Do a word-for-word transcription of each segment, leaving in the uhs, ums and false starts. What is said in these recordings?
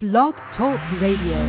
Blog Talk Radio.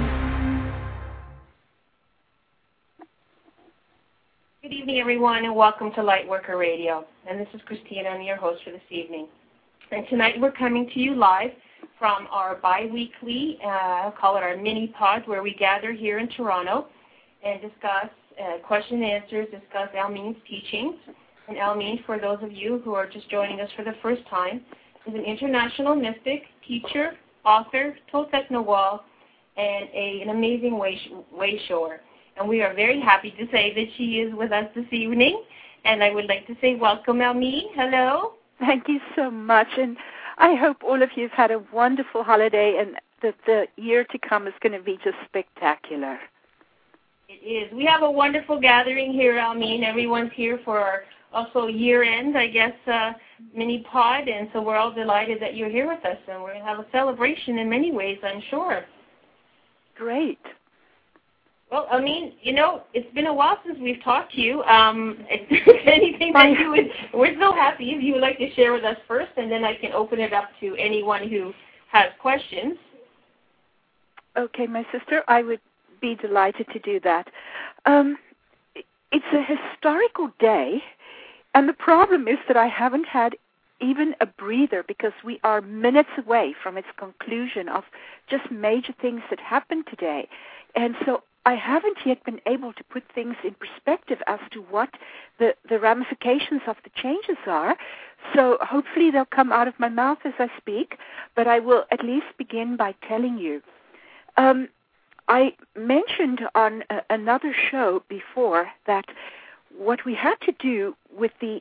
Good evening, everyone, and welcome to Lightworker Radio. And this is Christina. I'm your host for this evening. And tonight we're coming to you live from our bi-weekly, uh, I'll call it our mini-pod, where we gather here in Toronto and discuss uh, question and answers, discuss Almeen's teachings. And Almeen, for those of you who are just joining us for the first time, is an international mystic, teacher, author, Toltec Nawal, and a, an amazing way, way shower. And we are very happy to say that she is with us this evening. And I would like to say welcome, Almeen. Hello. Thank you so much. And I hope all of you have had a wonderful holiday and that the year to come is going to be just spectacular. It is. We have a wonderful gathering here, Almeen. Everyone's here for our also year-end, I guess, uh, mini-pod. And so we're all delighted that you're here with us. And we're going to have a celebration in many ways, I'm sure. Great. Well, I mean, you know, it's been a while since we've talked to you. Um, if anything that you would, we're so happy if you would like to share with us first, and then I can open it up to anyone who has questions. Okay, my sister, I would be delighted to do that. Um, it's a historical day, and the problem is that I haven't had even a breather because we are minutes away from its conclusion of just major things that happened today. And so I haven't yet been able to put things in perspective as to what the, the ramifications of the changes are. So hopefully they'll come out of my mouth as I speak, but I will at least begin by telling you. Um, I mentioned on a, another show before that what we had to do with the,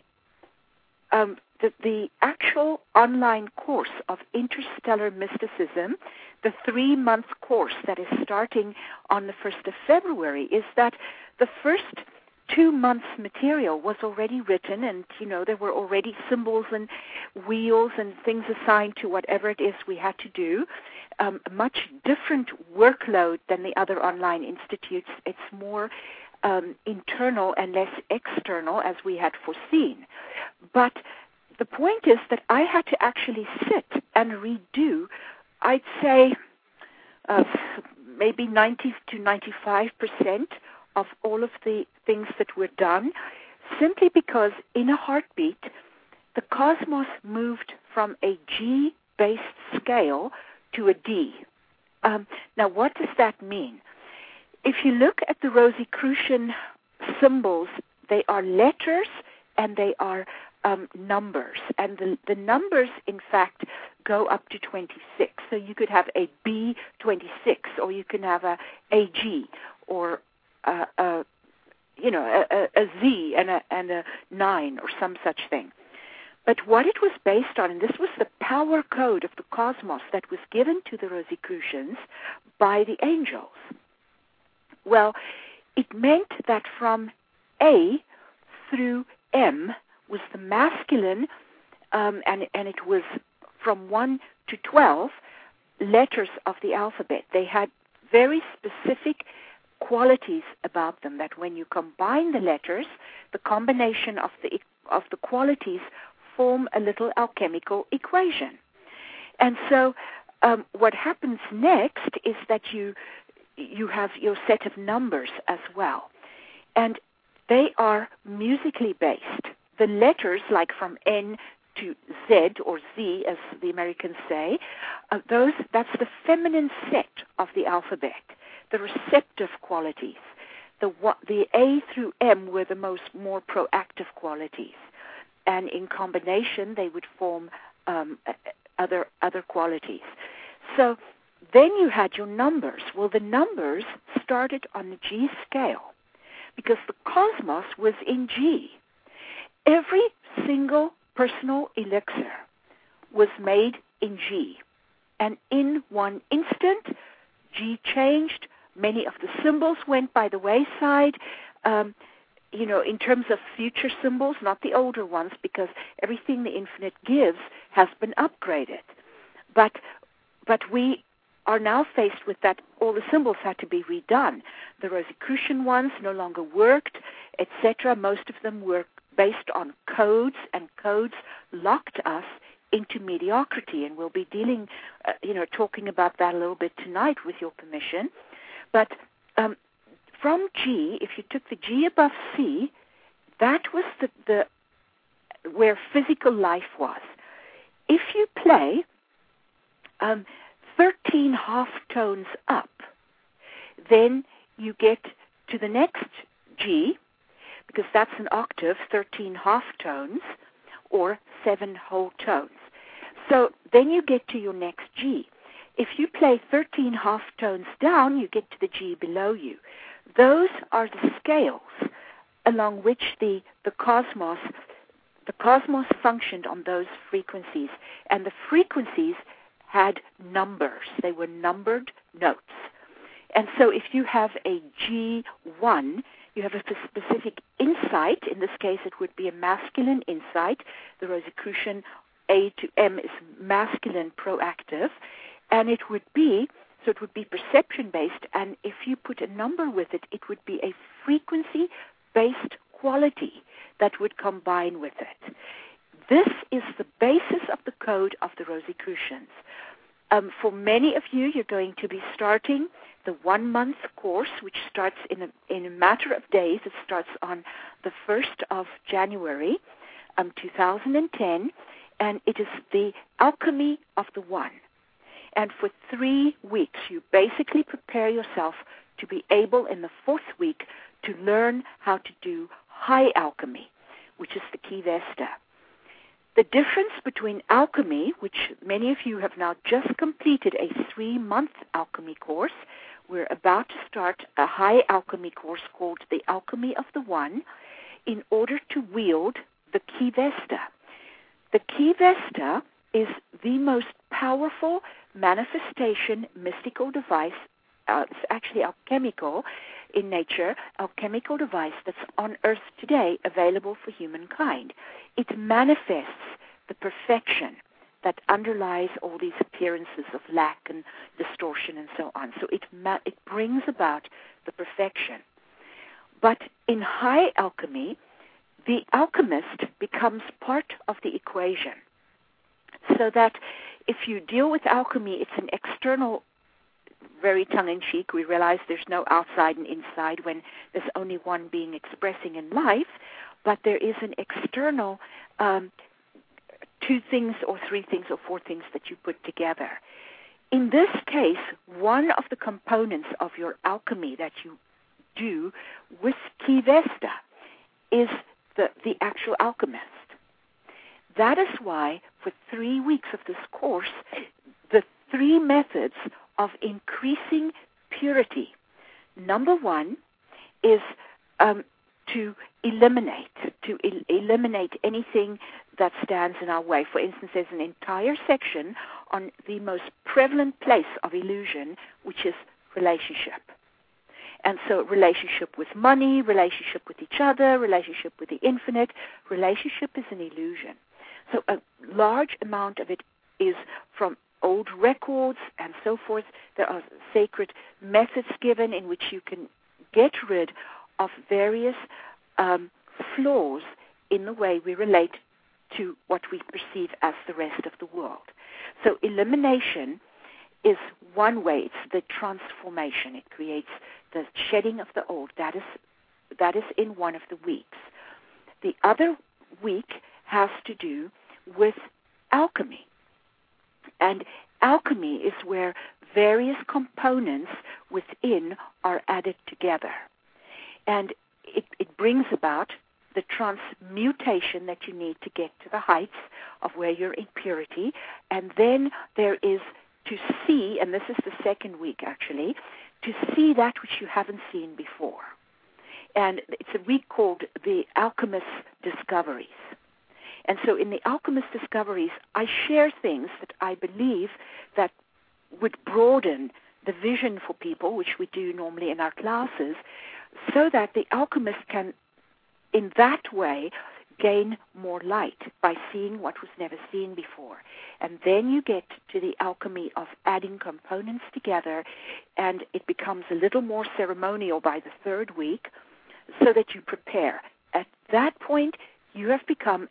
um, the, the actual online course of Interstellar Mysticism, the three-month course that is starting on the first of February, is that the first two months' material was already written, and, you know, there were already symbols and wheels and things assigned to whatever it is we had to do. Um, a much different workload than the other online institutes. It's more um, internal and less external, as we had foreseen. But the point is that I had to actually sit and redo, I'd say, uh, maybe ninety to ninety-five percent of all of the things that were done, simply because in a heartbeat, the cosmos moved from a G-based scale to a D. Um, now, what does that mean? If you look at the Rosicrucian symbols, they are letters and they are um, numbers. And the, the numbers, in fact, go up to twenty-six. So you could have a B twenty-six, or you can have a A G, or a, a you know a, a Z and a and a nine, or some such thing. But what it was based on, and this was the power code of the cosmos that was given to the Rosicrucians by the angels. Well, it meant that from A through M was the masculine, um, and, and it was from one to twelve letters of the alphabet. They had very specific qualities about them that when you combine the letters, the combination of the of the qualities form a little alchemical equation. And so um, what happens next is that you you have your set of numbers as well. And they are musically based. The letters, like from N to Z, or Z as the Americans say, uh, those that's the feminine set of the alphabet, the receptive qualities. The, the A through M were the most more proactive qualities. And in combination, they would form um, other other qualities. So then you had your numbers. Well, the numbers started on the G scale because the cosmos was in G. Every single personal elixir was made in G. And in one instant, G changed. Many of the symbols went by the wayside. Um, you know, in terms of future symbols, not the older ones, because everything the infinite gives has been upgraded. But but we are now faced with that all the symbols had to be redone. The Rosicrucian ones no longer worked, et cetera. Most of them were based on codes, and codes locked us into mediocrity, and we'll be dealing, uh, you know, talking about that a little bit tonight with your permission. But um, from G, if you took the G above C, that was the, the where physical life was. If you play um, thirteen half tones up, then you get to the next G, because that's an octave, thirteen half tones, or seven whole tones. So then you get to your next G. If you play thirteen half tones down, you get to the G below you. Those are the scales along which the, the cosmos the cosmos functioned on those frequencies. And the frequencies had numbers. They were numbered notes. And so if you have a G one, you have a specific insight. In this case, it would be a masculine insight. The Rosicrucian A to M is masculine proactive. And it would be, so it would be perception-based, and if you put a number with it, it would be a frequency-based quality that would combine with it. This is the basis of the code of the Rosicrucians. Um, for many of you, you're going to be starting the one-month course, which starts in a, in a matter of days. It starts on the first of January, um, two thousand ten, and it is the Alchemy of the One. And for three weeks, you basically prepare yourself to be able, in the fourth week, to learn how to do high alchemy, which is the Key Vesta. The difference between alchemy, which many of you have now just completed a three-month alchemy course, we're about to start a high alchemy course called the Alchemy of the One, in order to wield the Key Vesta. The Key Vesta is the most powerful manifestation mystical device. Uh, it's actually alchemical in nature, alchemical device that's on Earth today available for humankind. It manifests the perfection that underlies all these appearances of lack and distortion and so on. So it ma- it brings about the perfection. But in high alchemy, the alchemist becomes part of the equation. So that if you deal with alchemy, it's an external, very tongue-in-cheek. We realize there's no outside and inside when there's only one being expressing in life, but there is an external um, two things or three things or four things that you put together. In this case, one of the components of your alchemy that you do with Key Vesta is the, the actual alchemist. That is why for three weeks of this course, the three methods of increasing purity. Number one is um, to eliminate, to el- eliminate anything that stands in our way. For instance, there's an entire section on the most prevalent place of illusion, which is relationship. And so relationship with money, relationship with each other, relationship with the infinite, relationship is an illusion. So a large amount of it is from old records and so forth. There are sacred methods given in which you can get rid of various um, flaws in the way we relate to what we perceive as the rest of the world. So elimination is one way. It's the transformation. It creates the shedding of the old. That is, that is in one of the weeks. The other week has to do with alchemy. And alchemy is where various components within are added together. And it, it brings about the transmutation that you need to get to the heights of where you're in purity. And then there is to see, and this is the second week actually, to see that which you haven't seen before. And it's a week called the Alchemist Discoveries. And so in the Alchemist Discoveries, I share things that I believe that would broaden the vision for people, which we do normally in our classes, so that the alchemist can, in that way, gain more light by seeing what was never seen before. And then you get to the alchemy of adding components together, and it becomes a little more ceremonial by the third week, so that you prepare. At that point, you have become a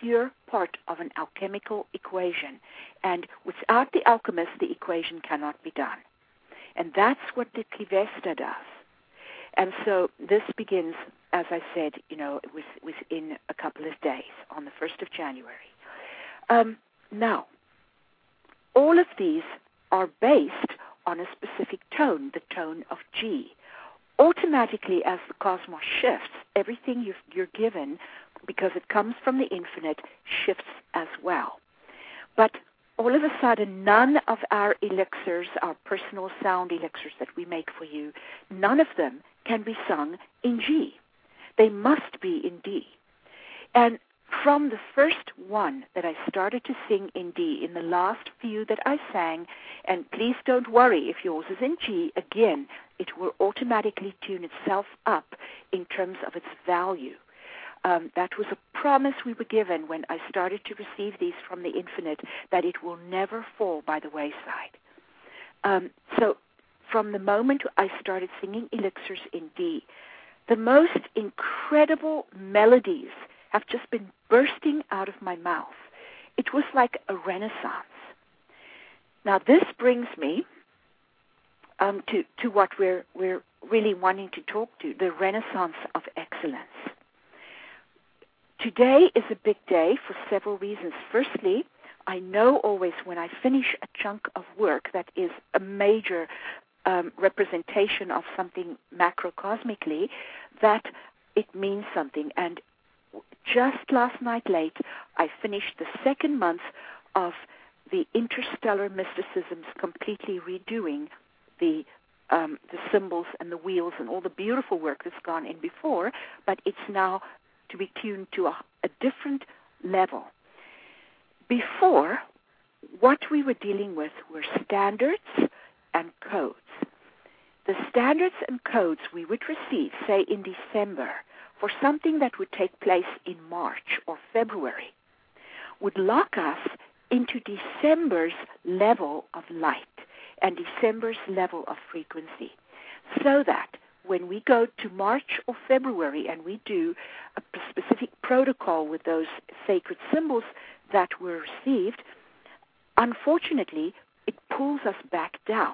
pure part of an alchemical equation. And without the alchemist, the equation cannot be done. And that's what the Tlivesta does. And so this begins, as I said, you know, with, within a couple of days, on the first of January. Um, now, all of these are based on a specific tone, the tone of G. Automatically, as the cosmos shifts, everything you've, you're given, because it comes from the infinite, shifts as well. But all of a sudden, none of our elixirs, our personal sound elixirs that we make for you, none of them can be sung in G. They must be in D. And from the first one that I started to sing in D, in the last few that I sang, and please don't worry if yours is in G, again, it will automatically tune itself up in terms of its value. Um, that was a promise we were given when I started to receive these from the infinite, that it will never fall by the wayside. Um, so from the moment I started singing elixirs in D, the most incredible melodies have just been bursting out of my mouth. It was like a renaissance. Now this brings me um, to, to what we're, we're really wanting to talk to, the renaissance of excellence. Today is a big day for several reasons. Firstly, I know always when I finish a chunk of work that is a major um, representation of something macrocosmically, that it means something. And just last night late, I finished the second month of the interstellar mysticisms, completely redoing the um, the symbols and the wheels and all the beautiful work that's gone in before, but it's now to be tuned to a, a different level. Before, what we were dealing with were standards and codes. The standards and codes we would receive, say in December, for something that would take place in March or February, would lock us into December's level of light and December's level of frequency, so that when we go to March or February and we do a specific protocol with those sacred symbols that were received, unfortunately, it pulls us back down.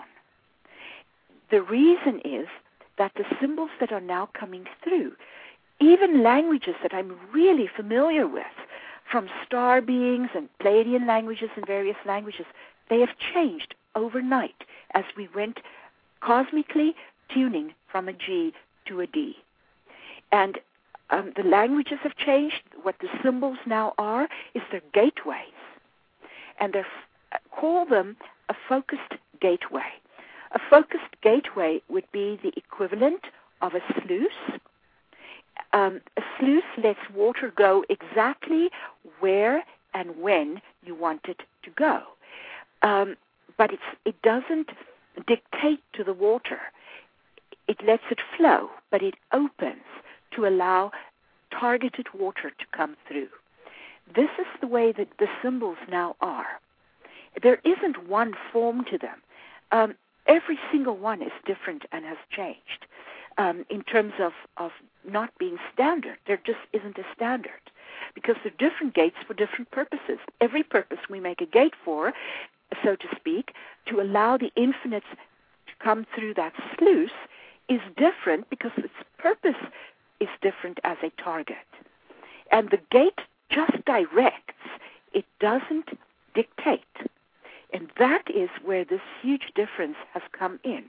The reason is that the symbols that are now coming through, even languages that I'm really familiar with, from star beings and Pleiadian languages and various languages, they have changed overnight as we went cosmically tuning from a G to a D. And um, the languages have changed. What the symbols now are is they're gateways. And they call them a focused gateway. A focused gateway would be the equivalent of a sluice. Um, a sluice lets water go exactly where and when you want it to go. Um, but it's, it doesn't dictate to the water. It lets it flow, but it opens to allow targeted water to come through. This is the way that the symbols now are. There isn't one form to them. Um, every single one is different and has changed um, in terms of, of not being standard. There just isn't a standard because they're different gates for different purposes. Every purpose we make a gate for, so to speak, to allow the infinite to come through that sluice is different because its purpose is different as a target. And the gate just directs. It doesn't dictate. And that is where this huge difference has come in.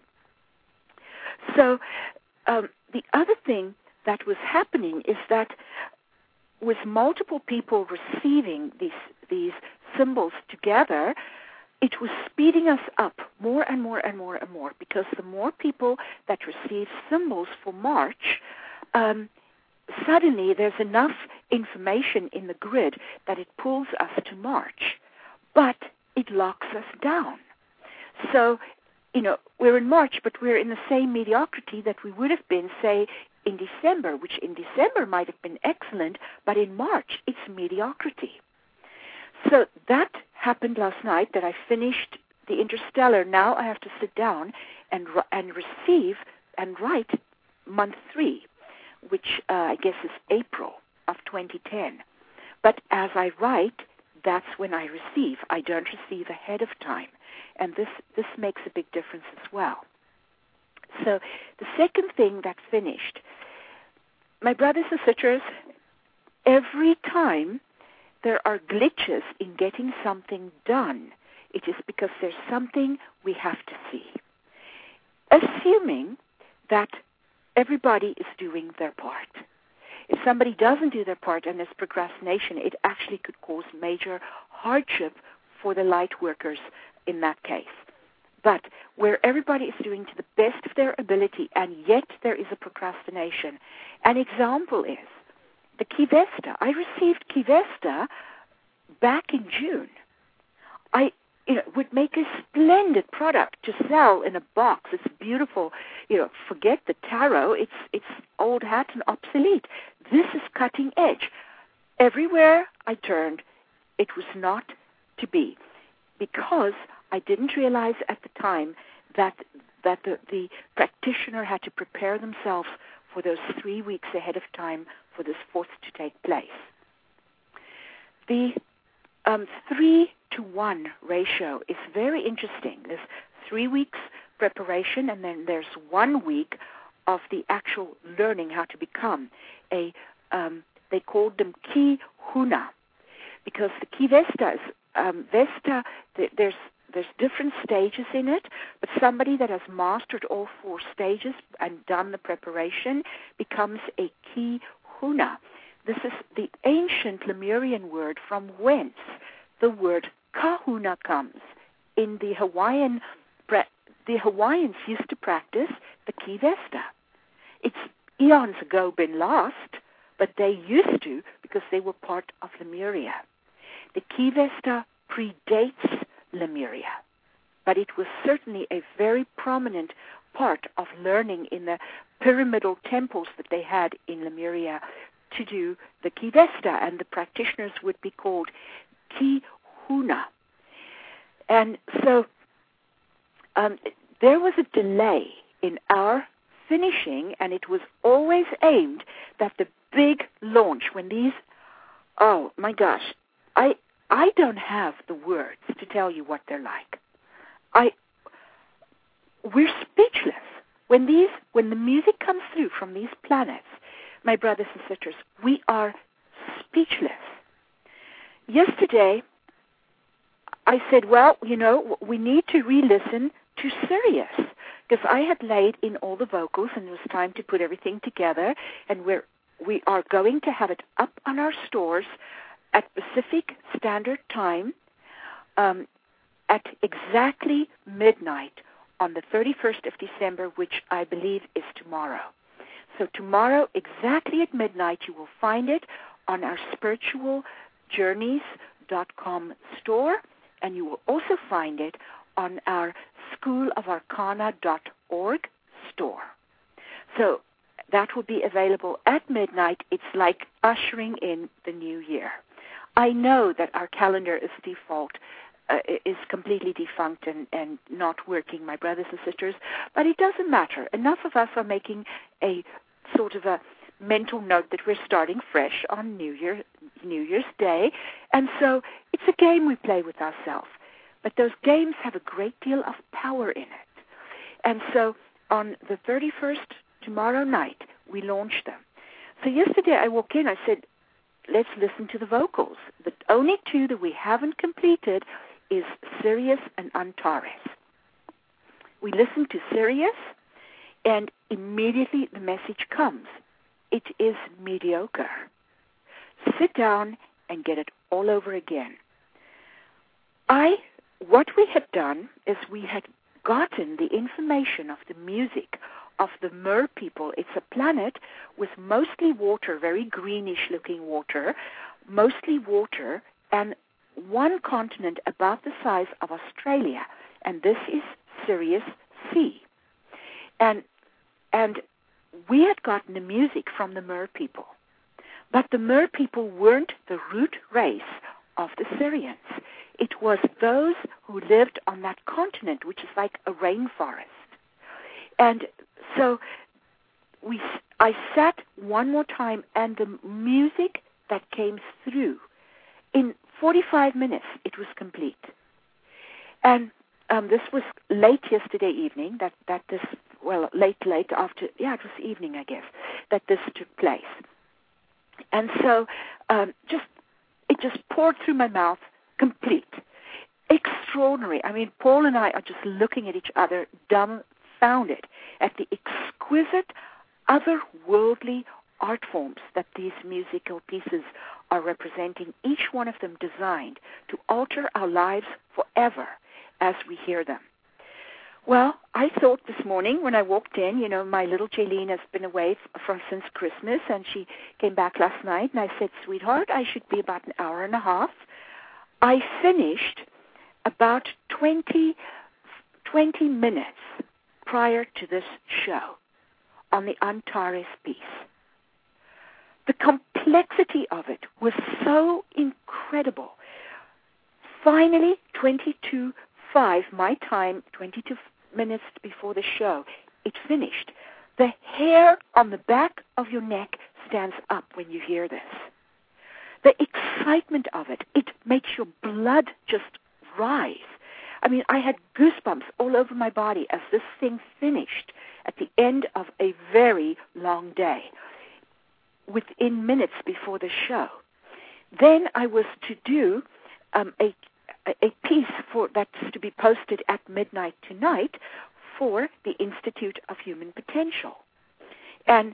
So um, the other thing that was happening is that with multiple people receiving these these symbols together, it was speeding us up more and more and more and more, because the more people that receive symbols for March, um, suddenly there's enough information in the grid that it pulls us to March, but it locks us down. So, you know, we're in March, but we're in the same mediocrity that we would have been, say, in December, which in December might have been excellent, but in March it's mediocrity. So that happened last night, that I finished the Interstellar. Now I have to sit down and and receive and write month three, which uh, I guess is April of twenty ten, But as I write, that's when I receive. I don't receive ahead of time. And this, this makes a big difference as well. So the second thing that finished, my brothers and sisters, every time there are glitches in getting something done, it is because there's something we have to see. Assuming that everybody is doing their part. If somebody doesn't do their part and there's procrastination, it actually could cause major hardship for the light workers in that case. But where everybody is doing to the best of their ability and yet there is a procrastination, an example is the Kivesta. I received Kivesta back in June. I you know, would make a splendid product to sell in a box. It's beautiful. You know, forget the tarot. It's it's old hat and obsolete. This is cutting edge. Everywhere I turned, it was not to be, because I didn't realize at the time that that the, the practitioner had to prepare themselves for those three weeks ahead of time for this force to take place. The um, three to one ratio is very interesting. There's three weeks preparation, and then there's one week of the actual learning how to become a, um, they called them Ki Huna, because the Ki Vesta is, um, Vesta, the, there's There's different stages in it, but somebody that has mastered all four stages and done the preparation becomes a Ki Huna. This is the ancient Lemurian word from whence the word Kahuna comes. In the Hawaiian, the Hawaiians used to practice the Ki Vesta. It's eons ago been lost, but they used to because they were part of Lemuria. The Ki Vesta predates Lemuria, but it was certainly a very prominent part of learning in the pyramidal temples that they had in Lemuria to do the Ki Vesta, and the practitioners would be called Ki Huna. And so um, there was a delay in our finishing, and it was always aimed that the big launch, when these, oh my gosh, I I don't have the words to tell you what they're like. I, we're speechless. When these, when the music comes through from these planets, my brothers and sisters, we are speechless. Yesterday, I said, well, you know, we need to re-listen to Sirius, because I had laid in all the vocals and it was time to put everything together, and we're, we are going to have it up on our stores at Pacific Standard Time um, at exactly midnight on the thirty-first of December, which I believe is tomorrow. So tomorrow, exactly at midnight, you will find it on our spiritual journeys dot com store, and you will also find it on our school of arcana dot org store. So that will be available at midnight. It's like ushering in the new year. I know that our calendar is default, uh, is completely defunct and, and not working, my brothers and sisters, but it doesn't matter. Enough of us are making a sort of a mental note that we're starting fresh on New Year, New Year's Day, and so it's a game we play with ourselves. But those games have a great deal of power in it. And so on the thirty-first, tomorrow night, we launch them. So yesterday I walked in, I said, let's listen to the vocals. The only two that we haven't completed is Sirius and Antares. We listen to Sirius, and immediately the message comes. It is mediocre. Sit down and get it all over again. I, what we had done is we had gotten the information of the music of the Mer people. It's a planet with mostly water, very greenish-looking water, mostly water, and one continent about the size of Australia, and this is Sirius C. And and we had gotten the music from the Mer people, but the Mer people weren't the root race of the Sirians. It was those who lived on that continent, which is like a rainforest. And so we, I sat one more time, and the music that came through in forty-five minutes, it was complete. And um, this was late yesterday evening, that, that this, well, late, late after, yeah, it was evening, I guess, that this took place. And so um, just it just poured through my mouth, complete. Extraordinary. I mean, Paul and I are just looking at each other, dumbfounded at the exquisite, otherworldly art forms that these musical pieces are representing, each one of them designed to alter our lives forever as we hear them. Well, I thought this morning when I walked in, you know, my little Jaylene has been away from since Christmas, and she came back last night, and I said, sweetheart, I should be about an hour and a half. I finished about twenty, twenty minutes prior to this show on the Antares piece. The complexity of it was so incredible. Finally, twenty-two five, my time, twenty-two minutes before the show, it finished. The hair on the back of your neck stands up when you hear this. The excitement of it, it makes your blood just rise. I mean, I had goosebumps all over my body as this thing finished at the end of a very long day, within minutes before the show. Then I was to do um, a a piece for that's to be posted at midnight tonight for the Institute of Human Potential. And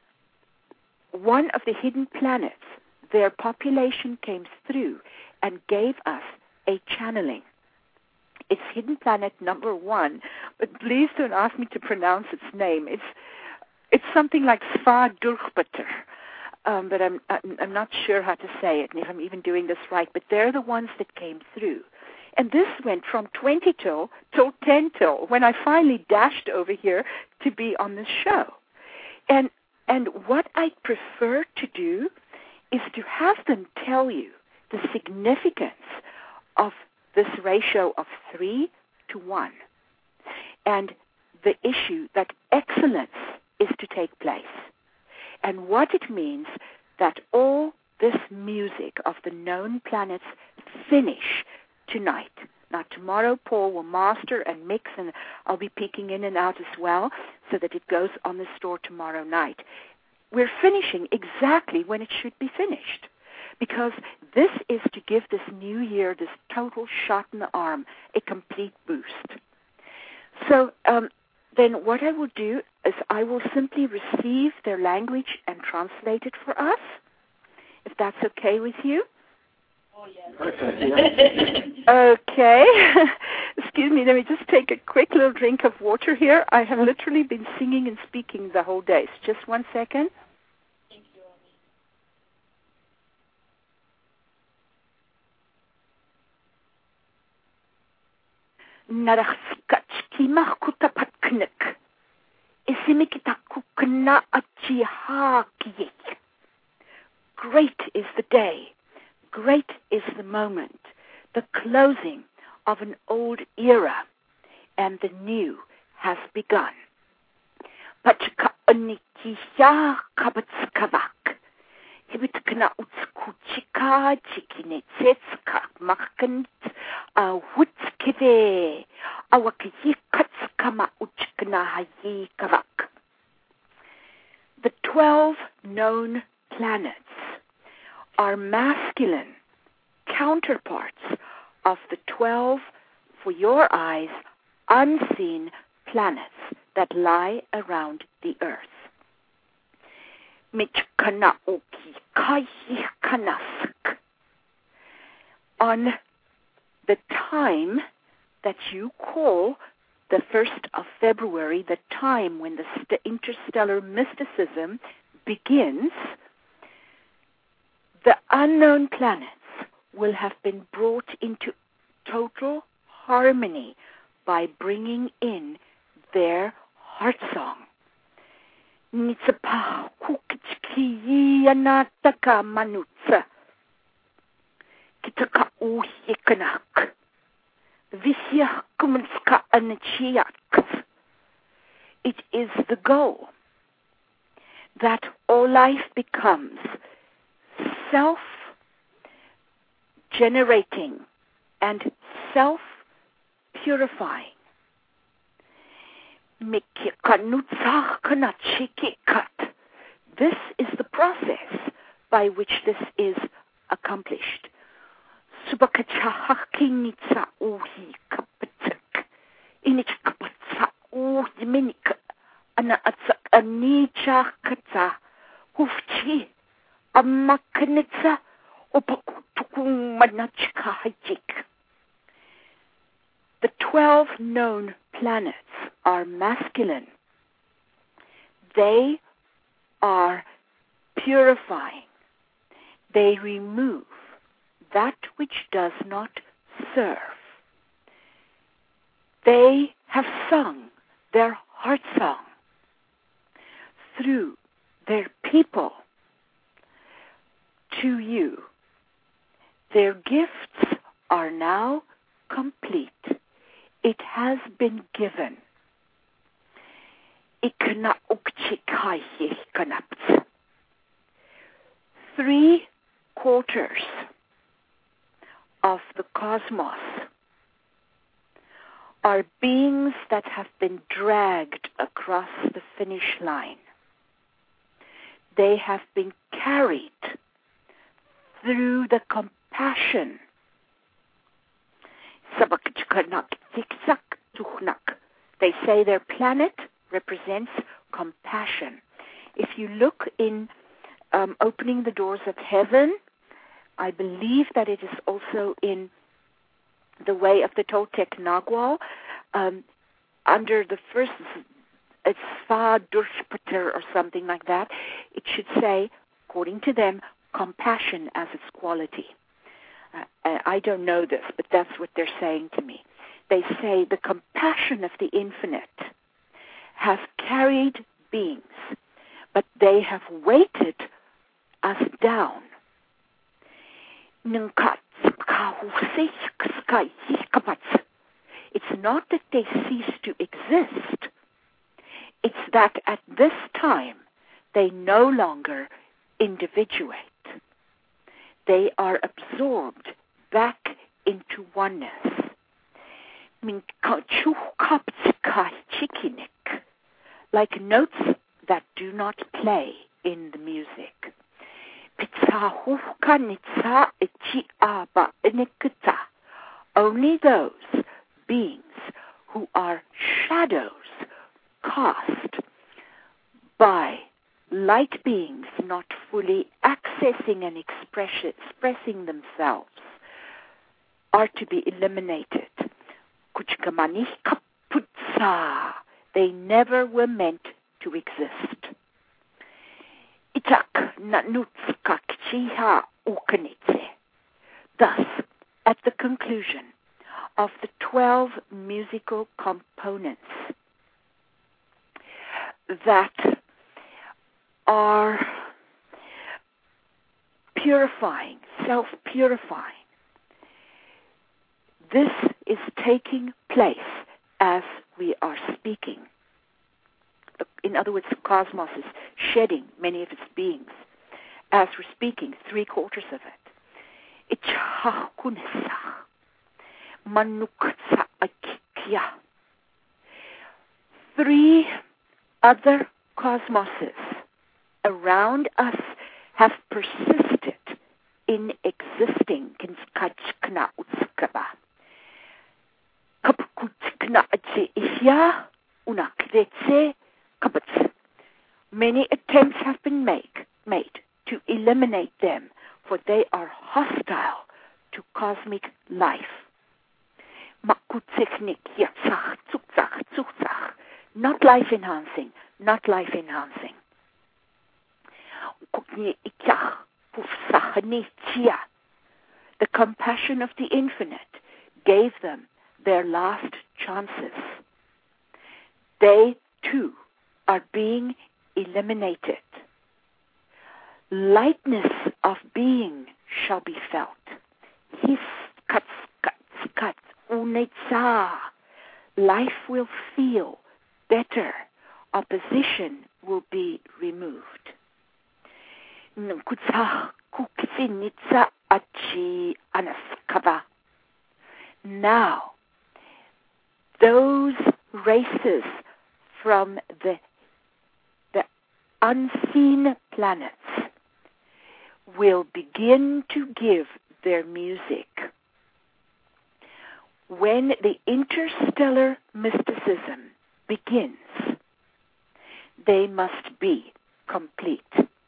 one of the hidden planets, their population came through and gave us a channeling. It's hidden planet number one, but please don't ask me to pronounce its name. It's it's something like Svadurgpater. Um, but I'm I'm not sure how to say it, and if I'm even doing this right. But they're the ones that came through, and this went from twenty till till ten till when I finally dashed over here to be on this show. And and what I prefer to do is to have them tell you the significance of this ratio of three to one, and the issue that excellence is to take place. And what it means that all this music of the known planets finish tonight. Now, tomorrow, Paul will master and mix, and I'll be peeking in and out as well so that it goes on the store tomorrow night. We're finishing exactly when it should be finished, because this is to give this new year, this total shot in the arm, a complete boost. So, um, then what I will do is I will simply receive their language and translate it for us, if that's okay with you. Oh, yes. Okay. Excuse me, let me just take a quick little drink of water here. I have literally been singing and speaking the whole day. So just one second. Thank you, Great is the day, great is the moment, the closing of an old era, and the new has begun. Hibitkna utskuchika chikinetsetska makant awutskive awakikatskama uchkna hayi kavak. The twelve known planets are masculine counterparts of the twelve, for your eyes, unseen planets that lie around the earth. On the time that you call the first of February, the time when the st- interstellar mysticism begins, the unknown planets will have been brought into total harmony by bringing in their heart song. Nitsapa kukichiyanataka manutsa kitaka uhikanak visya kumanska anachiak. It is the goal that all life becomes self regenerating and self-purifying. This is the process by which this is accomplished. The twelve known planets are masculine. They are purifying. They remove that which does not serve. They have sung their heart song through their people to you. Their gifts are now complete. It has been given. Three quarters of the cosmos are beings that have been dragged across the finish line. They have been carried through the compassion. They say their planet represents compassion. If you look in um, Opening the Doors of Heaven, I believe that it is also in The Way of the Toltec Nagual, um, under the first, it's Sva Durshpater or something like that, it should say, according to them, compassion as its quality. Uh, I don't know this, but that's what they're saying to me. They say the compassion of the infinite has carried beings, but they have weighted us down. It's not that they cease to exist. It's that at this time they no longer individuate. They are absorbed back into oneness. Like notes that do not play in the music. Only those beings who are shadows cast by light beings not fully accessing and express, expressing themselves are to be eliminated. They never were meant to exist. Thus, at the conclusion of the twelve musical components that are purifying, self-purifying, this is taking place as we are speaking. In other words, the cosmos is shedding many of its beings as we're speaking, three quarters of it. Three other cosmoses around us have persisted in existing. Many attempts have been made, made to eliminate them, for they are hostile to cosmic life. Not life-enhancing, not life-enhancing. The compassion of the infinite gave them their last chances. They, too, are being eliminated. Lightness of being shall be felt. His cuts, cuts, cuts, unetza. Life will feel better. Opposition will be removed. Achi Anaskava. Now, those races from the, the unseen planets will begin to give their music. When the interstellar mysticism begins, they must be complete.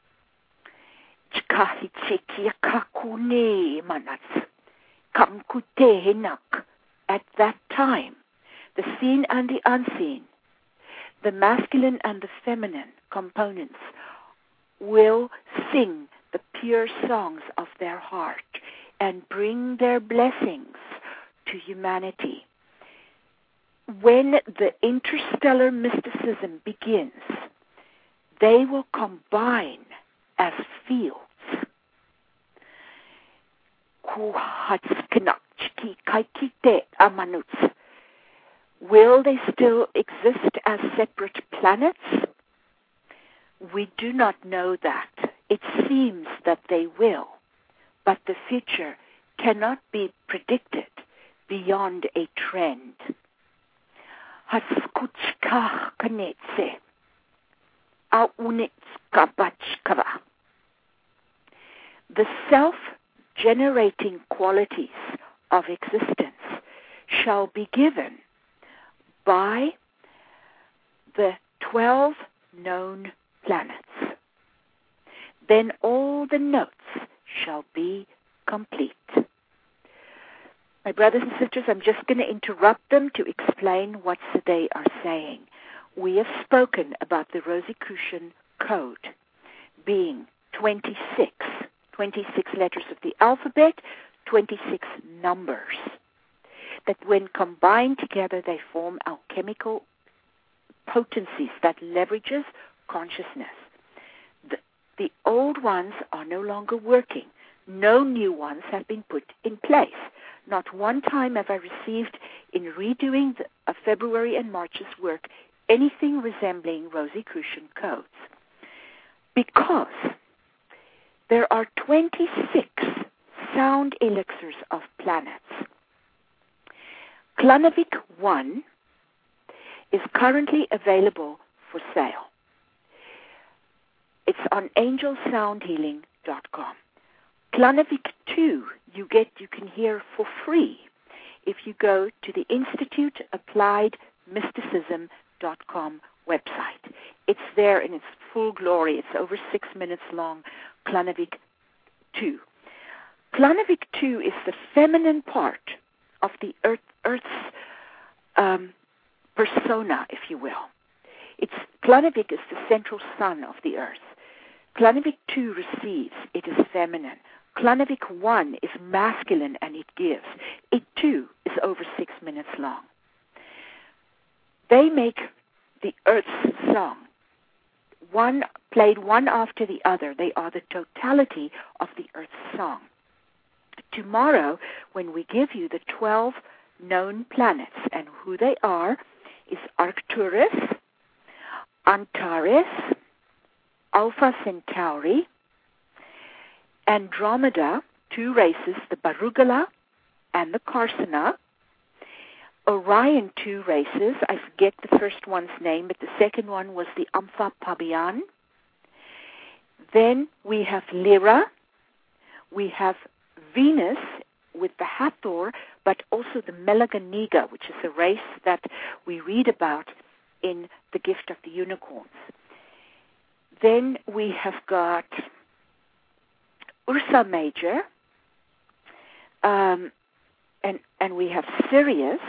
At that time, the seen and the unseen, the masculine and the feminine components will sing the pure songs of their heart and bring their blessings to humanity. When the interstellar mysticism begins, they will combine as fields. Will they still exist as separate planets? We do not know that. It seems that they will, but the future cannot be predicted beyond a trend. The self-generating qualities of existence shall be given by the twelve known planets. Then all the notes shall be complete. My brothers and sisters, I'm just going to interrupt them to explain what they are saying. We have spoken about the Rosicrucian code being twenty-six, twenty-six letters of the alphabet, twenty-six numbers, that when combined together they form alchemical potencies that leverages consciousness. The, the old ones are no longer working. No new ones have been put in place. Not one time have I received, in redoing the, uh, February and March's work, anything resembling Rosicrucian codes. Because there are twenty-six sound elixirs of planets. Klanavik one is currently available for sale. It's on angel sound healing dot com. Klanavik two you get you can hear for free if you go to the Institute Applied Mysticism dot com website. It's there in its full glory. It's over six minutes long, Klanavik two. Klanavik two is the feminine part of the earth, Earth's um, persona, if you will. It's Klanavik is the central sun of the Earth. Klanavik two receives, it is feminine. Klanavik one is masculine and it gives. It too is over six minutes long. They make the Earth's song, one played one after the other. They are the totality of the Earth's song. Tomorrow, when we give you the twelve known planets and who they are, is Arcturus, Antares, Alpha Centauri, Andromeda, two races, the Barugala and the Carsina, Orion, two races. I forget the first one's name, but the second one was the Amphipabian. Then we have Lyra. We have Venus with the Hathor, but also the Melaganiga, which is a race that we read about in The Gift of the Unicorns. Then we have got Ursa Major, um, and, and we have Sirius,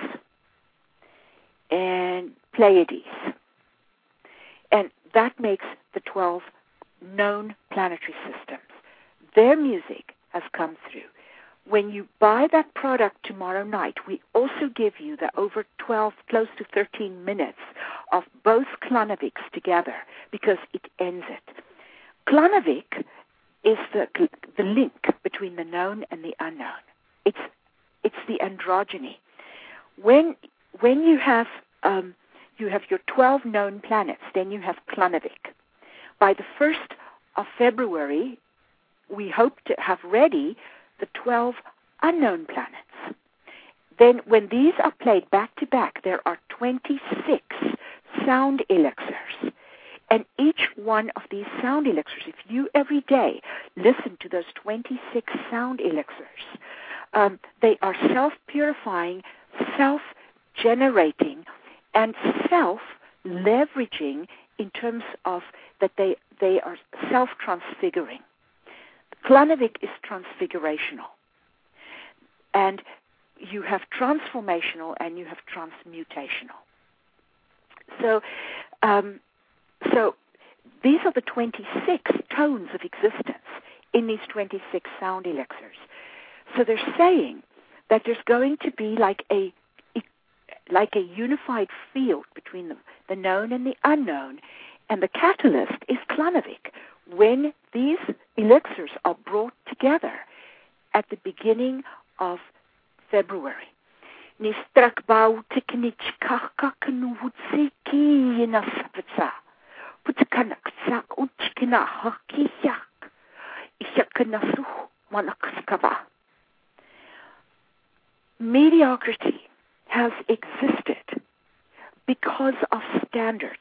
and Pleiades. And that makes the twelve known planetary systems. Their music has come through. When you buy that product tomorrow night, we also give you the over twelve, close to thirteen minutes of both Klanaviks together, because it ends it. Klanavik is the the link between the known and the unknown. It's it's the androgyny. When when you have um, you have your twelve known planets, then you have Klanavik. By the first of February, we hope to have ready the twelve unknown planets. Then when these are played back to back, there are twenty-six sound elixirs. And each one of these sound elixirs, if you every day listen to those twenty-six sound elixirs, um, they are self-purifying, self-generating, and self-leveraging in terms of that they, they are self-transfiguring. Klanavik is transfigurational. And you have transformational and you have transmutational. So, um, so these are the twenty-six tones of existence in these twenty-six sound elixirs. So they're saying that there's going to be like a like a unified field between the, the known and the unknown, and the catalyst is Klanavik. When these elixirs are brought together at the beginning of February. Nistrakbau tiknich kakakanuhutsiki nasapatsa. Putkanaksak uchkina hakiyak. Ishakanasu manakskava. Mediocrity has existed because of standards.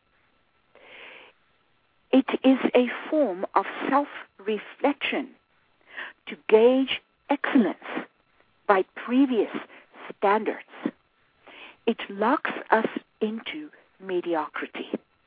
It is a form of self-reflection to gauge excellence by previous standards. It locks us into mediocrity.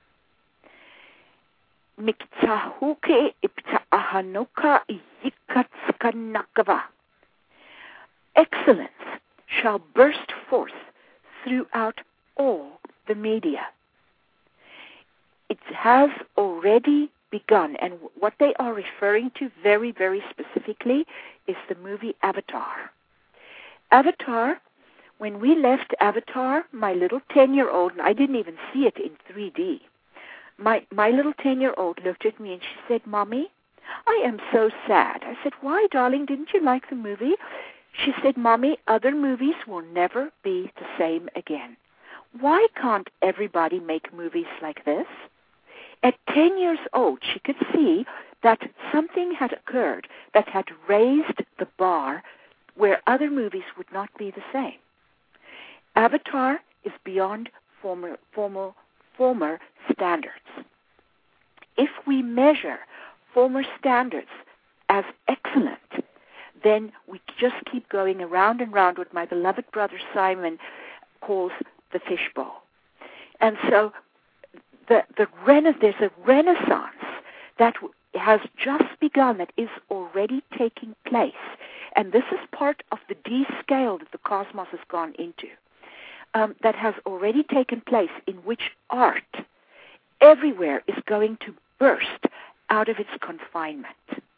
Excellence shall burst forth throughout all the media. It has already begun, and what they are referring to very, very specifically is the movie Avatar. Avatar, when we left Avatar, my little ten-year-old, and I didn't even see it in three D, my, my little ten-year-old looked at me and she said, "Mommy, I am so sad." I said, "Why, darling? Didn't you like the movie?" She said, "Mommy, other movies will never be the same again. Why can't everybody make movies like this?" At ten years old, she could see that something had occurred that had raised the bar where other movies would not be the same. Avatar is beyond former, formal, former standards. If we measure former standards as excellent, then we just keep going around and round what my beloved brother Simon calls the fishbowl. And so the, the rena- there's a renaissance that has just begun, that is already taking place. And this is part of the descale that the cosmos has gone into, um, that has already taken place, in which art everywhere is going to burst out of its confinement.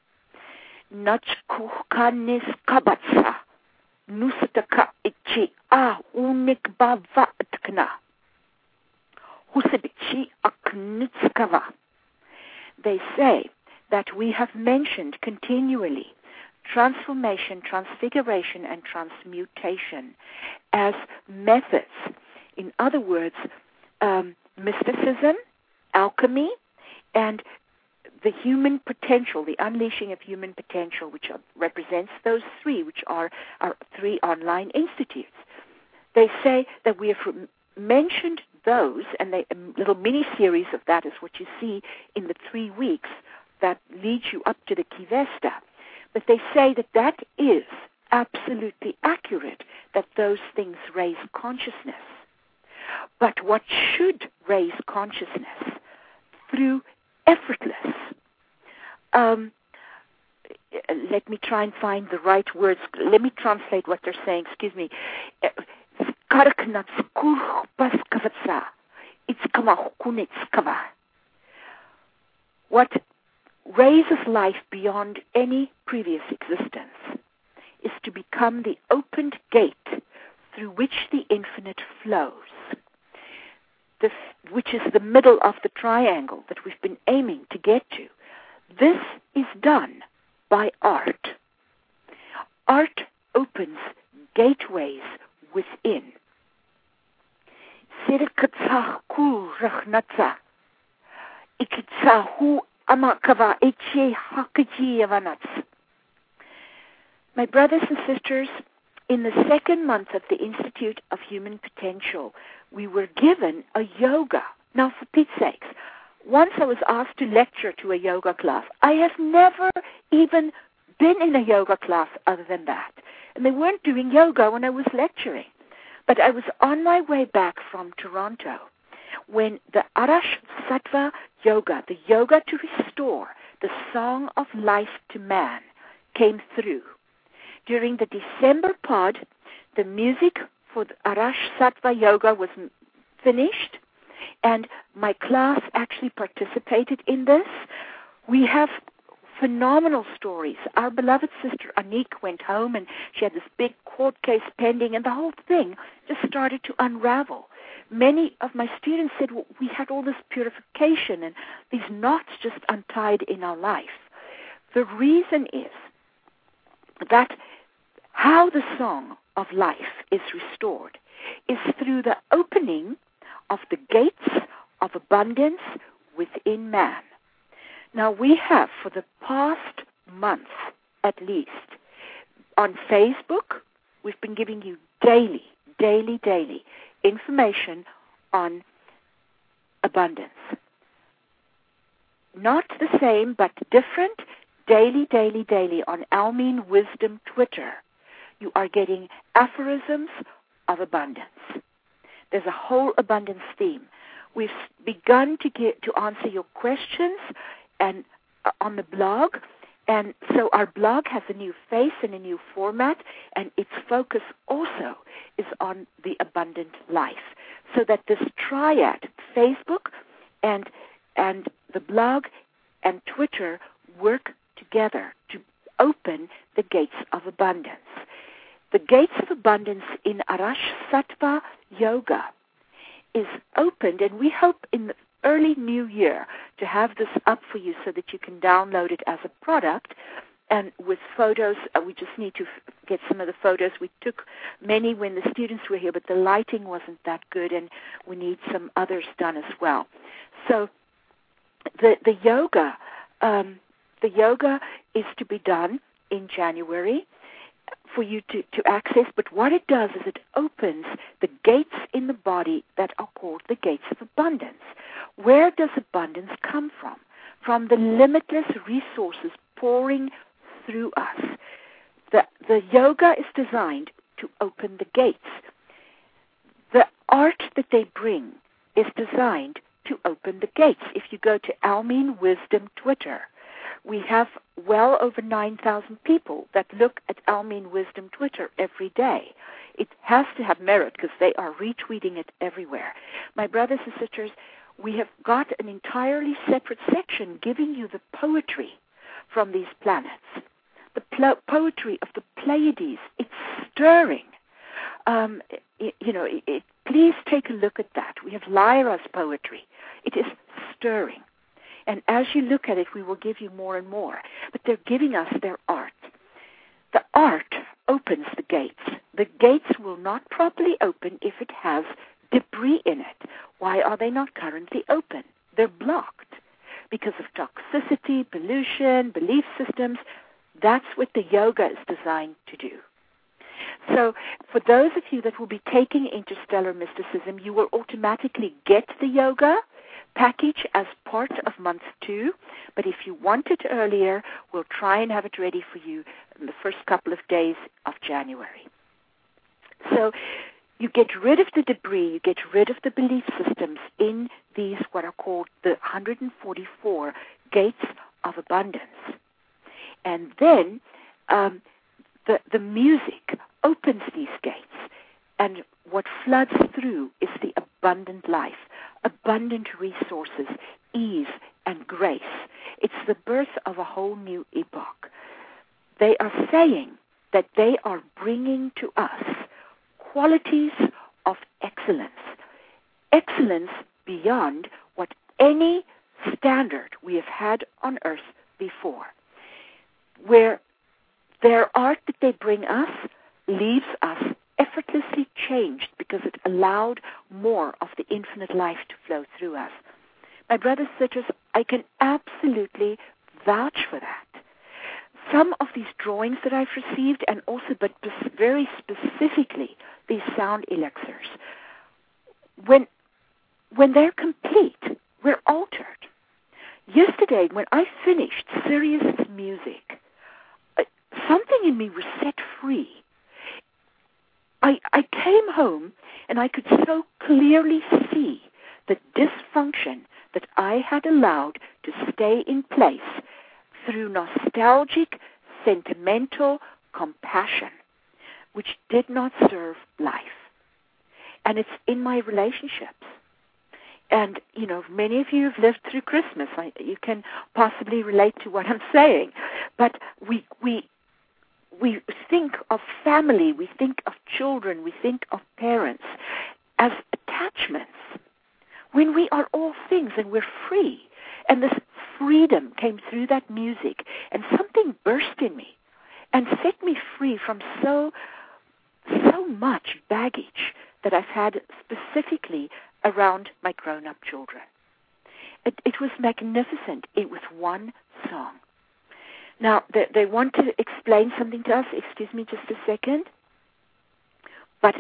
Nachkukanis kabatsa nusataka ichi a unik bavatkna husibichi aknitskava. They say that we have mentioned continually transformation, transfiguration, and transmutation as methods. In other words, um, mysticism, alchemy, and the human potential, the unleashing of human potential, which are, represents those three, which are our three online institutes. They say that we have mentioned those, and they, a little mini-series of that is what you see in the three weeks that leads you up to the Kivesta. But they say that that is absolutely accurate, that those things raise consciousness. But what should raise consciousness through effortless, um, let me try and find the right words. Let me translate what they're saying. Excuse me. What raises life beyond any previous existence is to become the opened gate through which the infinite flows, this, which is the middle of the triangle that we've been aiming to get to. This is done by art. Art opens gateways within. My brothers and sisters, in the second month of the Institute of Human Potential, we were given a yoga. Now, for Pete's sakes, once I was asked to lecture to a yoga class. I have never even been in a yoga class other than that. And they weren't doing yoga when I was lecturing. But I was on my way back from Toronto when the Arash Sattva Yoga, the yoga to restore the song of life to man, came through. During the December pod, the music for the Arash Sattva Yoga was finished, and my class actually participated in this. We have phenomenal stories. Our beloved sister Anik went home, and she had this big court case pending, and the whole thing just started to unravel. Many of my students said, well, we had all this purification, and these knots just untied in our life. The reason is that how the song of life is restored is through the opening of the gates of abundance within man. Now, we have, for the past month at least, on Facebook, we've been giving you daily, daily, daily information on abundance. Not the same, but different, daily, daily, daily on Almeen Wisdom Twitter. You are getting aphorisms of abundance. There's a whole abundance theme. We've begun to get to answer your questions and uh, on the blog, and so our blog has a new face and a new format, and its focus also is on the abundant life, so that this triad, Facebook and and the blog and Twitter, work together to open the gates of abundance. The gates of abundance in Arash Sattva Yoga is opened, and we hope in the early new year to have this up for you so that you can download it as a product. And with photos, uh, we just need to f- get some of the photos. We took many when the students were here, but the lighting wasn't that good, and we need some others done as well. So the the yoga, um, the yoga is to be done in January for you to, to access, but what it does is it opens the gates in the body that are called the gates of abundance. Where does abundance come from? From the limitless resources pouring through us. The, the yoga is designed to open the gates. The art that they bring is designed to open the gates. If you go to Almeen Wisdom Twitter, we have well over nine thousand people that look at Almeen Wisdom Twitter every day. It has to have merit because they are retweeting it everywhere. My brothers and sisters, we have got an entirely separate section giving you the poetry from these planets. The pl- poetry of the Pleiades. It's stirring. Um, it, you know, it, it, please take a look at that. We have Lyra's poetry. It is stirring. And as you look at it, we will give you more and more. But they're giving us their art. The art opens the gates. The gates will not properly open if it has debris in it. Why are they not currently open? They're blocked because of toxicity, pollution, belief systems. That's what the yoga is designed to do. So for those of you that will be taking Interstellar Mysticism, you will automatically get the yoga package as part of month two, but if you want it earlier, we'll try and have it ready for you in the first couple of days of January. So you get rid of the debris, you get rid of the belief systems in these what are called the one hundred forty-four gates of abundance. And then um, the, the music opens these gates, and what floods through is the abundant life, abundant resources, ease, and grace. It's the birth of a whole new epoch. They are saying that they are bringing to us qualities of excellence, excellence beyond what any standard we have had on earth before, where their art that they bring us leaves us effortlessly changed because it allowed more of the infinite life to flow through us. My brothers and sisters, I can absolutely vouch for that. some of these drawings that I've received, and also, but very specifically, these sound elixirs, when when they're complete, we're altered. Yesterday, when I finished Sirius's music, uh, something in me was set free. I, I came home, and I could so clearly see the dysfunction that I had allowed to stay in place through nostalgic, sentimental compassion, which did not serve life. And it's in my relationships. And, you know, many of you have lived through Christmas. I, you can possibly relate to what I'm saying. But we we we think of family, we think of children, we think of parents as attachments, when we are all things and we're free. And this freedom came through that music, and something burst in me and set me free from so, so much baggage that I've had specifically around my grown-up children. It, it was magnificent. It was one song. Now, they, they want to explain something to us. Excuse me just a second. But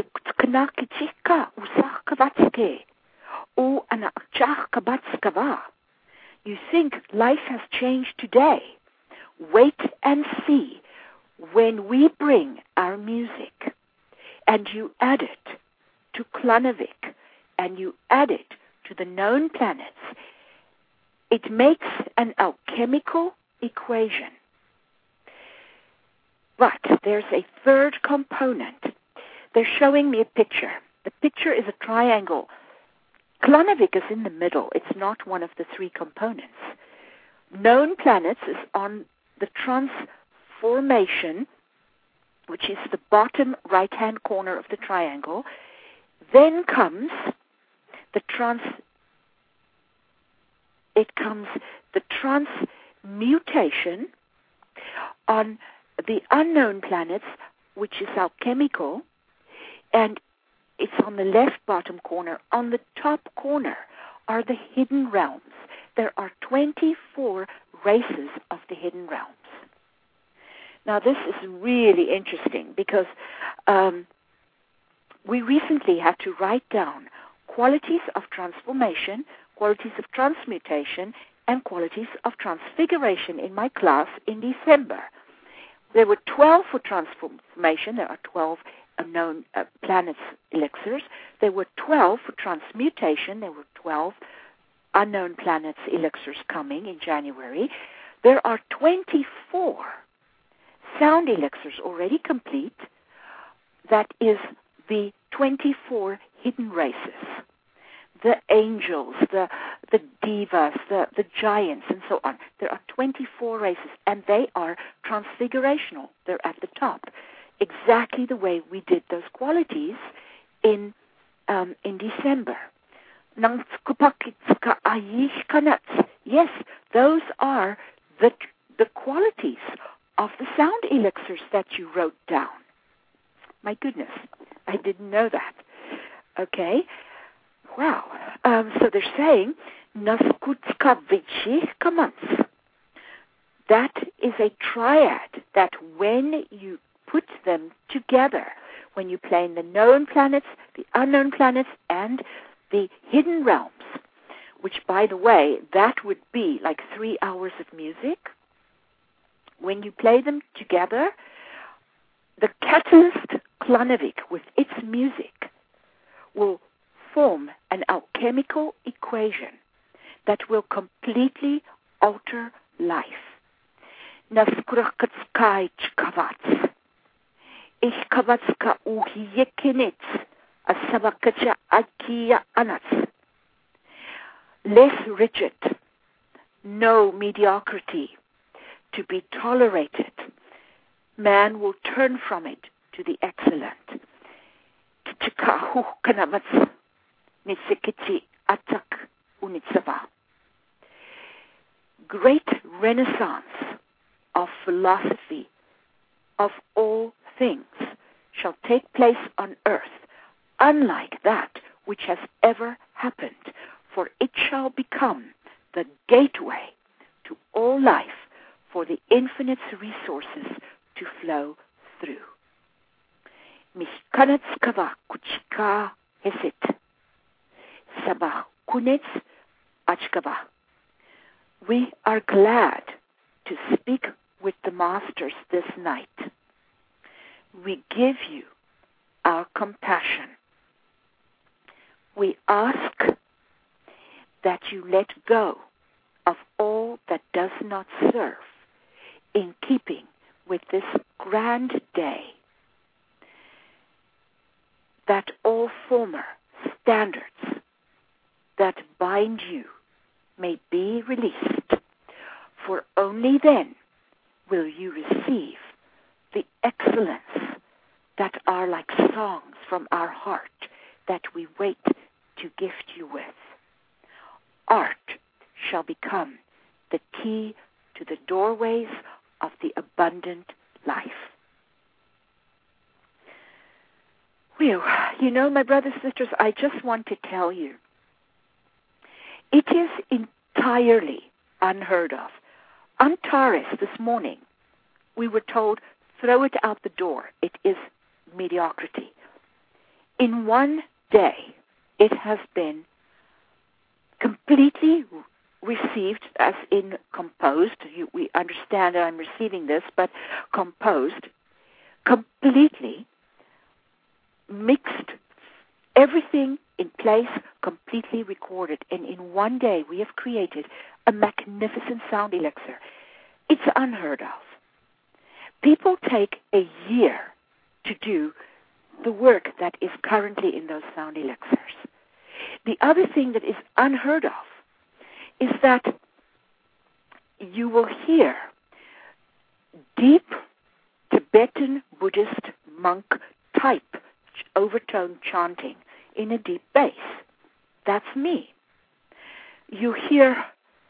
you think life has changed today. Wait and see when we bring our music and you add it to Klonavik and you add it to the known planets, it makes an alchemical equation. But there's a third component. They're showing me a picture. The picture is a triangle. Klonavik is in the middle. It's not one of the three components. Known planets is on the transformation, which is the bottom right-hand corner of the triangle. Then comes the trans. It comes the transmutation on the unknown planets, which is alchemical, and it's on the left bottom corner. On the top corner are the hidden realms. There are twenty-four races of the hidden realms. Now, this is really interesting because um, we recently had to write down qualities of transformation, qualities of transmutation, and qualities of transfiguration in my class in December. There were twelve for transformation. There are twelve unknown uh, planets elixirs. There were twelve for transmutation. There were twelve unknown planets elixirs coming in January. There are twenty-four sound elixirs already complete. That is the twenty-four hidden races. The angels, the the divas, the, the giants, and so on. There are twenty-four races, and they are transfigurational. They're at the top, exactly the way we did those qualities in um, in December. Yes, those are the the qualities of the sound elixirs that you wrote down. My goodness, I didn't know that. Okay. Wow. Um, so they're saying, that is a triad that when you put them together, when you play in the known planets, the unknown planets, and the hidden realms, which, by the way, that would be like three hours of music. When you play them together, the catalyst Klonavik with its music will form an alchemical equation that will completely alter life. Ich kavatska uhiyekinitz asabakacha akia anats. Less rigid, no mediocrity to be tolerated. Man will turn from it to the excellent. Kichikahu kanavats. Great renaissance of philosophy of all things shall take place on earth, unlike that which has ever happened, for it shall become the gateway to all life for the infinite's resources to flow through. Mishkanatskava kuchika hesit. Sabah kunets achkava. We are glad to speak with the masters this night. We give you our compassion. We ask that you let go of all that does not serve in keeping with this grand day, that all former standards that bind you may be released, for only then will you receive the excellence that are like songs from our heart that we wait to gift you with. Art shall become the key to the doorways of the abundant life. Well, you know, my brothers and sisters, I just want to tell you, it is entirely unheard of. Antares this morning, we were told, throw it out the door. It is mediocrity. In one day, it has been completely received, as in composed. You, we understand that I'm receiving this, but composed, completely mixed, everything in place, completely recorded. And in one day, we have created a magnificent sound elixir. It's unheard of. People take a year to do the work that is currently in those sound elixirs. The other thing that is unheard of is that you will hear deep Tibetan Buddhist monk type overtone chanting in a deep bass. That's me. You hear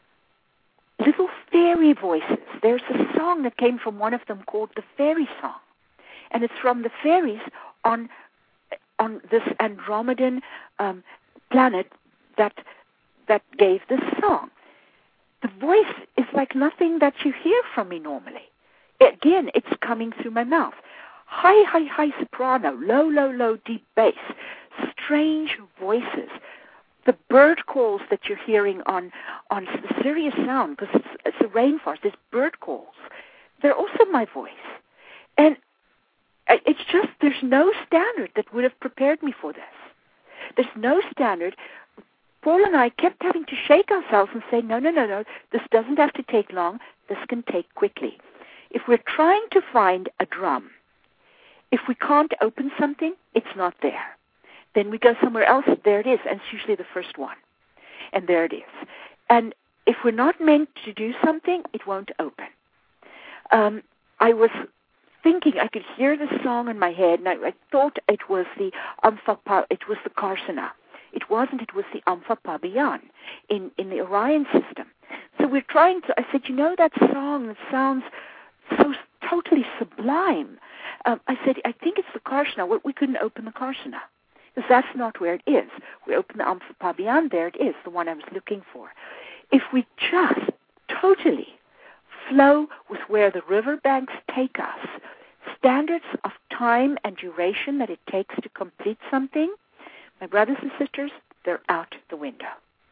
little fairy voices. There's a song that came from one of them called the Fairy Song. And it's from the fairies on on this Andromedan um, planet that that gave this song. The voice is like nothing that you hear from me normally. Again, it's coming through my mouth. High, high, high soprano, low, low, low, deep bass, strange voices. The bird calls that you're hearing on, on the Sirius Sound, because it's, it's a rainforest, there's bird calls. They're also my voice. And it's just, there's no standard that would have prepared me for this. There's no standard. Paul and I kept having to shake ourselves and say, no, no, no, no, this doesn't have to take long. This can take quickly. If we're trying to find a drum, if we can't open something, it's not there. Then we go somewhere else, there it is, and it's usually the first one. And there it is. And if we're not meant to do something, it won't open. Um, I was thinking, I could hear the song in my head, and I, I thought it was the Ampha, it was the Karsana. It wasn't, it was the Ampha Pabian in, in the Orion system. So we're trying to, I said, you know that song that sounds so totally sublime. Um, I said, I think it's the Karsana. We, we couldn't open the Karsana, because that's not where it is. We opened the Ampha Pabian, there it is, the one I was looking for. If we just totally flow with where the riverbanks take us, standards of time and duration that it takes to complete something, my brothers and sisters, they're out the window.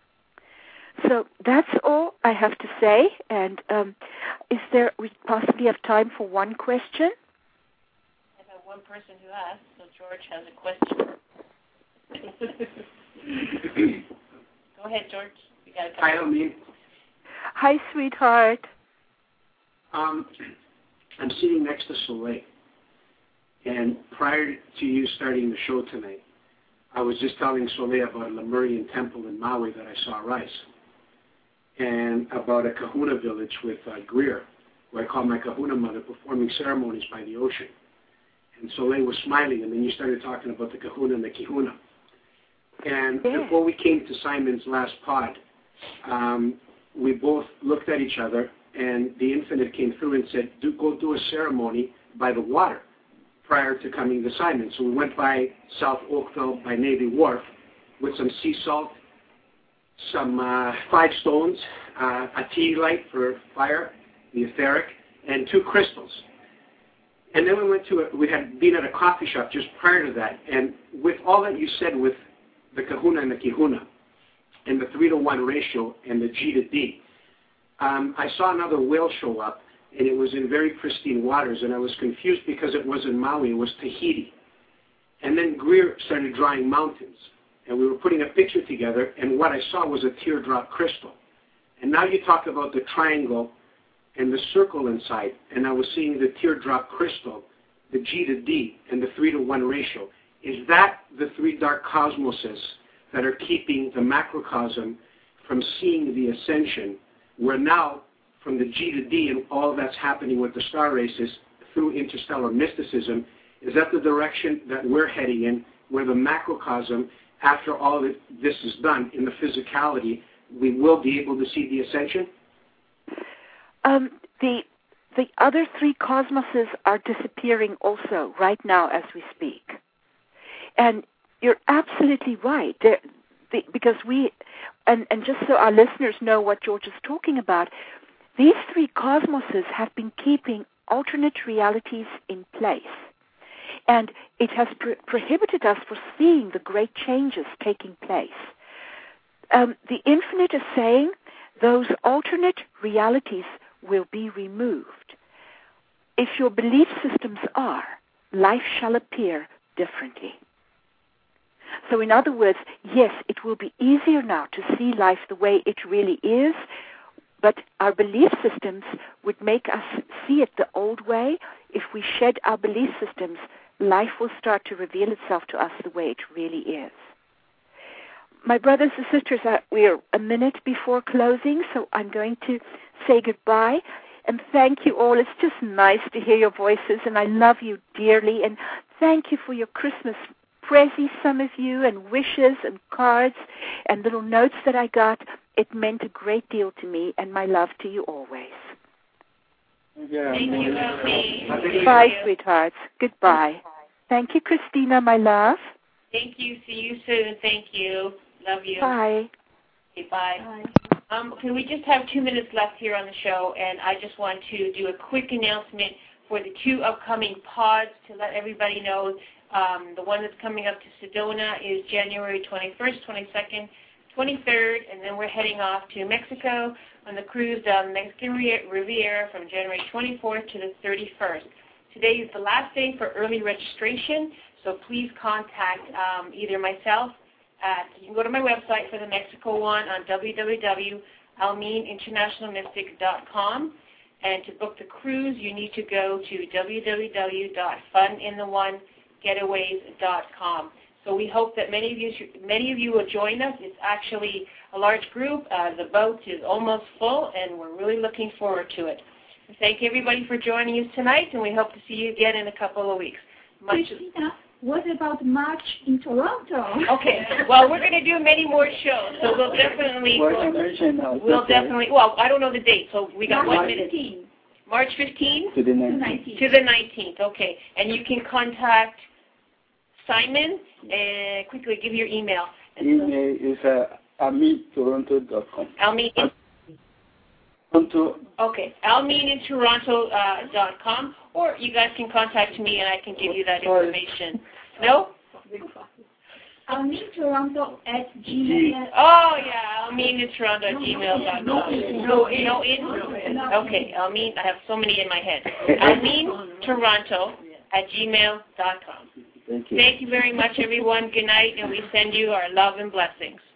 So that's all I have to say. And um, is there, we possibly have time for one question? I have one person who asked, so George has a question. Go ahead, George. You got a Hi, Elmine. Hi, sweetheart. Um, I'm sitting next to Soleil. And prior to you starting the show tonight, I was just telling Soleil about a Lemurian temple in Maui that I saw rise, and about a kahuna village with uh, Greer, where I call my kahuna mother, performing ceremonies by the ocean. And Soleil was smiling, and then you started talking about the kahuna and the kihuna. And yeah. Before we came to Simon's last pod, um, we both looked at each other, and the Infinite came through and said, do, go do a ceremony by the water prior to coming to Simon. So we went by South Oakville by Navy Wharf with some sea salt, some uh, five stones, uh, a tea light for fire, the etheric, and two crystals. And then we went to a, we had been at a coffee shop just prior to that, and with all that you said with the kahuna and the kihuna, and the three to one ratio, and the G to D, um, I saw another whale show up, and it was in very pristine waters, and I was confused because it wasn't Maui, it was Tahiti. And then Greer started drawing mountains, and we were putting a picture together, and what I saw was a teardrop crystal. And now you talk about the triangle and the circle inside, and I was seeing the teardrop crystal, the G to D, and the three to one ratio. Is that the three dark cosmoses that are keeping the macrocosm from seeing the ascension, where now, from the G to D and all that's happening with the star races through interstellar mysticism, is that the direction that we're heading in, where the macrocosm, after all of this is done in the physicality, we will be able to see the ascension? Um, the the other three cosmoses are disappearing also right now as we speak. And you're absolutely right. The, because we, and, and just so our listeners know what George is talking about, these three cosmoses have been keeping alternate realities in place. And it has pro- prohibited us from seeing the great changes taking place. Um, the Infinite is saying those alternate realities will be removed. If your belief systems are, life shall appear differently. So in other words, yes, it will be easier now to see life the way it really is, but our belief systems would make us see it the old way. If we shed our belief systems, life will start to reveal itself to us the way it really is. My brothers and sisters, we are a minute before closing, so I'm going to say goodbye. And thank you all. It's just nice to hear your voices, and I love you dearly. And thank you for your Christmas prezzies, some of you, and wishes and cards and little notes that I got. It meant a great deal to me, and my love to you always. Yeah. Thank you, Elsie. Bye, sweethearts. Goodbye. Thank you, Christina, my love. Thank you. See you soon. Thank you. Love you. Bye. Okay, bye. Bye. Um, okay, we just have two minutes left here on the show, and I just want to do a quick announcement for the two upcoming pods to let everybody know. Um, the one that's coming up to Sedona is January twenty-first, twenty-second, twenty-third, and then we're heading off to Mexico on the cruise down the Mexican Riviera from January twenty-fourth to the thirty-first. Today is the last day for early registration, so please contact um, either myself at, you can go to my website for the Mexico one on w w w dot almin international mystic dot com, and to book the cruise, you need to go to w w w dot fun in the one getaways dot com. So we hope that many of you many of you will join us. It's actually a large group. Uh, the boat is almost full, and we're really looking forward to it. Thank everybody for joining us tonight, and we hope to see you again in a couple of weeks. Much Christina, what about March in Toronto? Okay. Well, we're going to do many more shows, so we'll definitely we'll, we'll definitely. Well, I don't know the date, so we got March one minute. fifteenth. March fifteenth To the nineteenth. to the nineteenth. Okay, and you can contact Simon, and quickly give your email. Email is uh, almin toronto dot com. Almin. Toronto. Okay, almin in toronto dot com, or you guys can contact me and I can give you that information. No? almin toronto at gmail. Oh yeah, almin in toronto at gmail dot com. No, no in. Okay, almin. I have so many in my head. almin toronto at gmail dot com. Thank you. Thank you very much, everyone. Good night, and we send you our love and blessings.